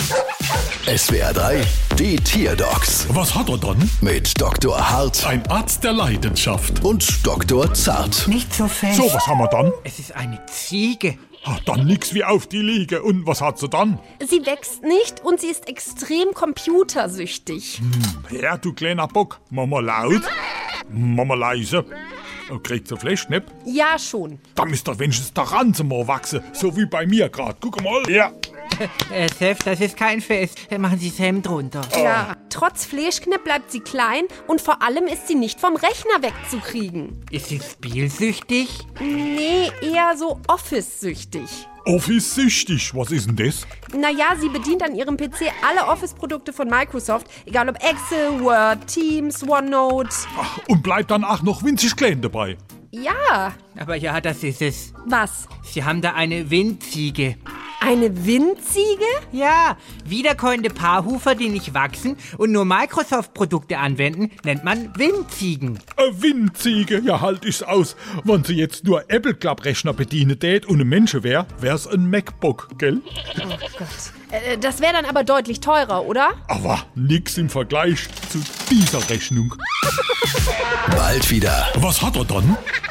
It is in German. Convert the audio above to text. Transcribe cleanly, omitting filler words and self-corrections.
SWR 3, die Tierdocs Was hat er dann? mit Dr. Hart Ein Arzt der Leidenschaft. und Dr. Zart. Nicht so fest. So, was haben wir dann? Es ist eine Ziege. Dann nix wie auf die Liege. Und was hat sie dann? Sie wächst nicht und sie ist extrem computersüchtig. Ja, du kleiner Bock. Mama laut, Mama leise. Kriegt sie Fleischknepp? Ja, schon. Da müsst ihr wenigstens der Ranze mal wachsen. So wie bei mir gerade. Guck mal. Ja. Chef, das ist kein Fest. Machen Sie das Hemd runter. Ja. Trotz Fleischknepp bleibt sie klein und vor allem ist sie nicht vom Rechner wegzukriegen. Ist sie spielsüchtig? Nee, eher so Office-süchtig. Office-süchtig. Was ist denn das? Naja, sie bedient an ihrem PC alle Office-Produkte von Microsoft, egal ob Excel, Word, Teams, OneNote. Und bleibt dann auch noch winzig klein dabei. Ja, Aber ja, das ist es. was? Sie haben da eine Windziege. Eine Windziege? Ja, wiederkäuende Paarhufer, die nicht wachsen und nur Microsoft-Produkte anwenden, nennt man Windziegen. Windziege, ja halt ich's aus. Wenn sie jetzt nur Apple-Club-Rechner bedienen tät und ein Mensch wär's ein MacBook, gell? Das wäre dann aber deutlich teurer, oder? Aber nix im Vergleich zu dieser Rechnung. Bald wieder. Was hat er dann?